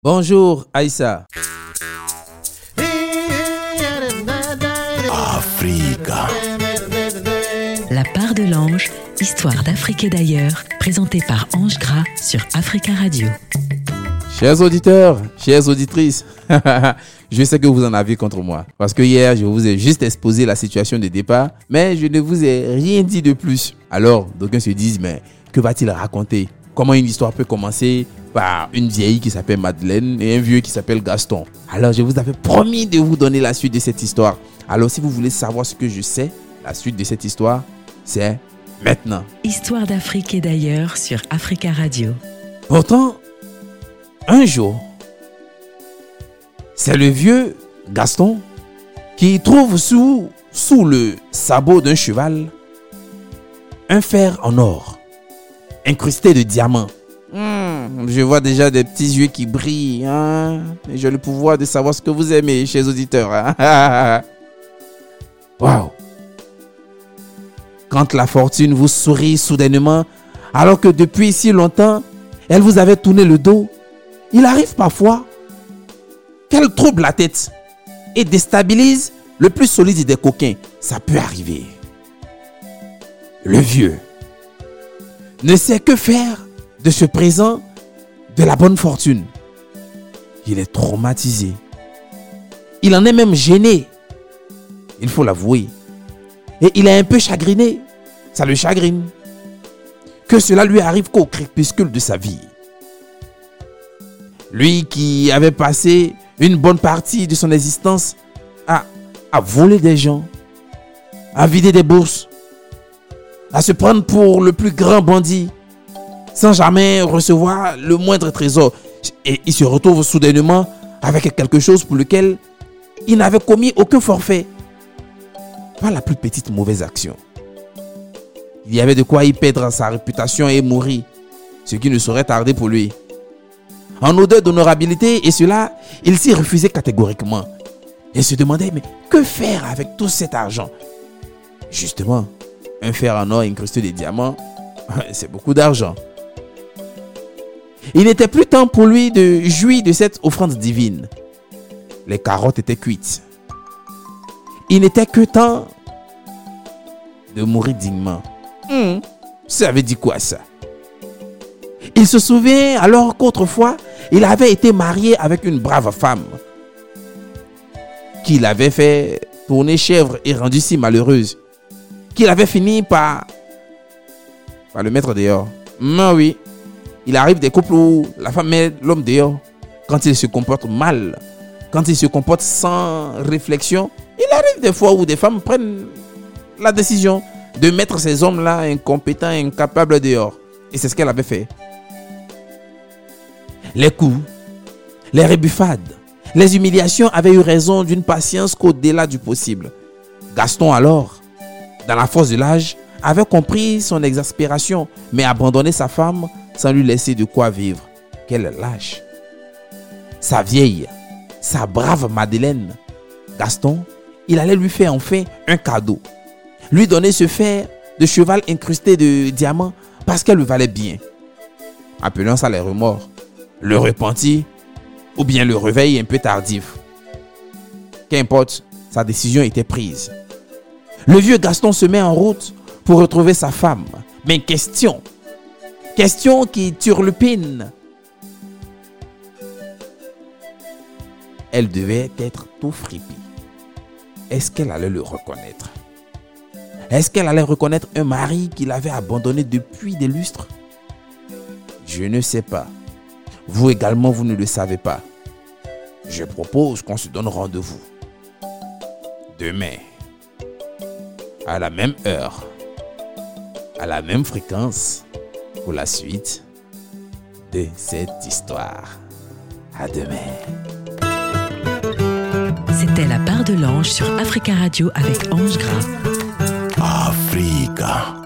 Bonjour Aïssa. Africa. La part de l'ange, histoire d'Afrique et d'ailleurs, présentée par Ange Gras sur Africa Radio. Chers auditeurs, chères auditrices, je sais que vous en avez contre moi. Parce que hier, je vous ai juste exposé la situation de départ, mais je ne vous ai rien dit de plus. Alors, d'aucuns se disent, mais que va-t-il raconter? Comment une histoire peut commencer par une vieille qui s'appelle Madeleine et un vieux qui s'appelle Gaston? Alors, je vous avais promis de vous donner la suite de cette histoire. Alors, si vous voulez savoir ce que je sais, la suite de cette histoire, c'est maintenant. Histoire d'Afrique et d'ailleurs sur Africa Radio. Pourtant, un jour, c'est le vieux Gaston qui trouve sous le sabot d'un cheval un fer en or incrusté de diamants. Je vois déjà des petits yeux qui brillent. Et j'ai le pouvoir de savoir ce que vous aimez, chers auditeurs. Waouh! Quand la fortune vous sourit soudainement, alors que depuis si longtemps, elle vous avait tourné le dos, il arrive parfois qu'elle trouble la tête et déstabilise le plus solide des coquins. Ça peut arriver. Le vieux ne sait que faire de ce présent de la bonne fortune. Il est traumatisé. Il en est même gêné. Il faut l'avouer. Et il est un peu chagriné. Ça le chagrine. Que cela lui arrive qu'au crépuscule de sa vie. Lui qui avait passé une bonne partie de son existence à voler des gens, à vider des bourses, à se prendre pour le plus grand bandit, sans jamais recevoir le moindre trésor. Et il se retrouve soudainement avec quelque chose pour lequel il n'avait commis aucun forfait. Pas la plus petite mauvaise action. Il y avait de quoi y perdre sa réputation et mourir, ce qui ne saurait tarder pour lui. En odeur d'honorabilité, et cela, il s'y refusait catégoriquement. Il se demandait, mais que faire avec tout cet argent? Justement, un fer en or incrusté de diamants, c'est beaucoup d'argent. Il n'était plus temps pour lui de jouir de cette offrande divine. Les carottes étaient cuites. Il n'était que temps de mourir dignement. Ça veut dire quoi ça? Il se souvient alors qu'autrefois, il avait été marié avec une brave femme qu'il avait fait tourner chèvre et rendue si malheureuse qu'il avait fini par le mettre dehors. Mais oui, il arrive des couples où la femme met l'homme dehors quand il se comporte mal, quand il se comporte sans réflexion. Il arrive des fois où des femmes prennent la décision de mettre ces hommes-là incompétents, incapables dehors. Et c'est ce qu'elle avait fait. Les coups, les rébuffades, les humiliations avaient eu raison d'une patience qu'au-delà du possible. Gaston alors, dans la force de l'âge, avait compris son exaspération, mais abandonné sa femme sans lui laisser de quoi vivre. Quel lâche! Sa vieille, sa brave Madeleine, Gaston, il allait lui faire enfin un cadeau. Lui donner ce fer de cheval incrusté de diamants parce qu'elle le valait bien. Appelons ça les remords, le repenti ou bien le réveil un peu tardif. Qu'importe, sa décision était prise. Le vieux Gaston se met en route pour retrouver sa femme. Mais question qui turlupine. Elle devait être tout fripie. Est-ce qu'elle allait le reconnaître? Est-ce qu'elle allait reconnaître un mari qu'il avait abandonné depuis des lustres? Je ne sais pas. Vous également, vous ne le savez pas. Je propose qu'on se donne rendez-vous demain, à la même heure, à la même fréquence, pour la suite de cette histoire. À demain. C'était La part de l'ange sur Africa Radio avec Ange Gras. Africa.